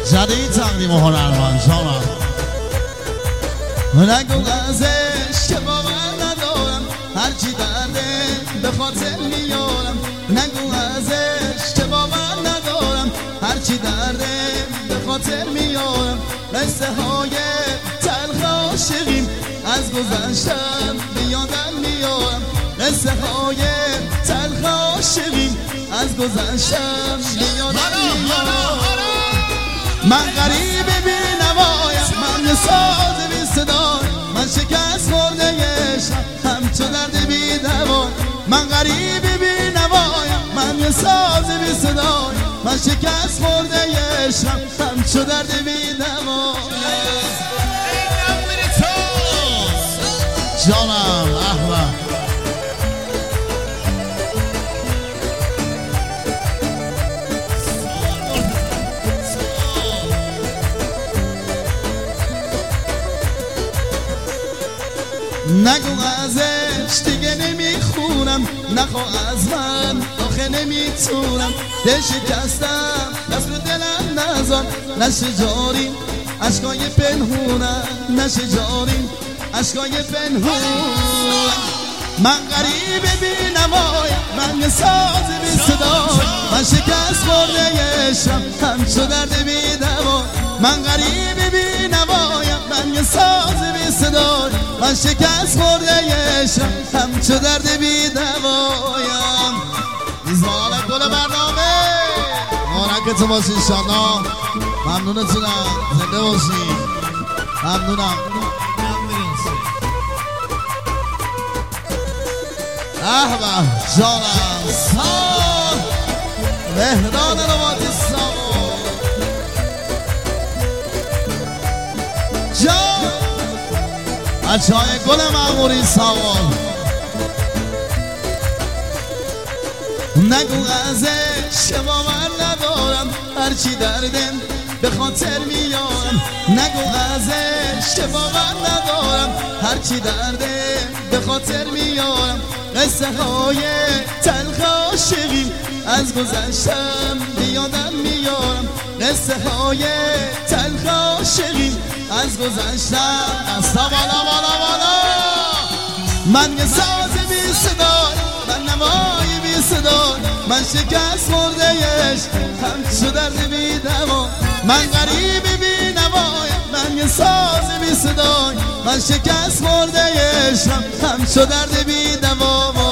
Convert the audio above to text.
جده تقدیم هنرمند جانم. نگو ازش که باور ندارم، هرچی درده به خاطر میارم. نگو ازش که باور ندارم، هرچی درده به خاطر میارم. قصه های تلخ عاشقیم از گذشتم به یادم میارم. قصه های تلخ عاشقیم از گذشتم به یادم میارم. من غریب بی نوایم، من یه ساز بی صدای، من شکست خورده عشقم همچو درد بی دوای. من غریب بی نوایم، من یه ساز بی صدای، من شکست خورده عشقم همچو درد بی دوای. جانم احمد نگو ازش دیگه نمیخونم، نخوا از من آخه نمیتونم. دل شکستم دست رو دلم نزار، نشه جاری عشقای پنهونم، نشه جاری عشقای پنهون. من غریب بی نوایم، من یه ساز بی صدای، من شکست خورده عشقم همچو درد بی دوای. من غریب بی نوایم، من یه ساز بی صدای، من شکست خورده عشقم همچو درد بی دوایم. میزبان گل برنامه مبارک تو باشی انشالله. ممنونتونم، زنده باشی. ممنونم. احمد جانم سال مهران رواتی سامون جان بچه های گل معموری سامون. نگو ازش که باور ندارم، هرچی دردم به خاطر میارم. نگو ازش که باور ندارم، هرچی دردم به خاطر میارم. قصه های تلخ عاشقی از گذشتم به یادم میارم. قصه های تلخ عاشقی از گذشتم. دستا بالا بالا بالا. من یه ساز بی صدای، من نوایی بی صدای، من شکست خورده عشق همچو درد بی دوای. من غریب بی نوایم، من یه ساز بی صدای، من شکست خورده عشق همچو درد بی دوای.